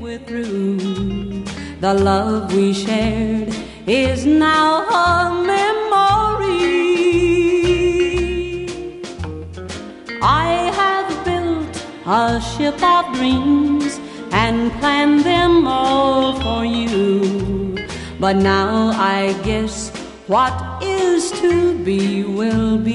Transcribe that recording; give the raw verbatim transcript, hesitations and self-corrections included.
we're through. The love we shared is now a memory. I have built a ship of dreams and planned them all for you. But now I guess what is to be will be.